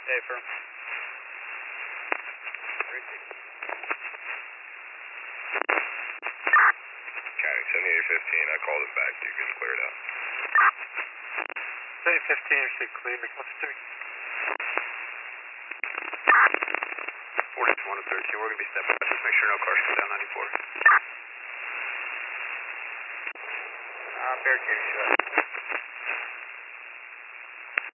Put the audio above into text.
Hey, firm. County 7815, I called him back. You can clear it out. 7815, should clear. What's the 41 to 13, we're going to be stepping up. Just make sure no cars come down 94. Barricade shut.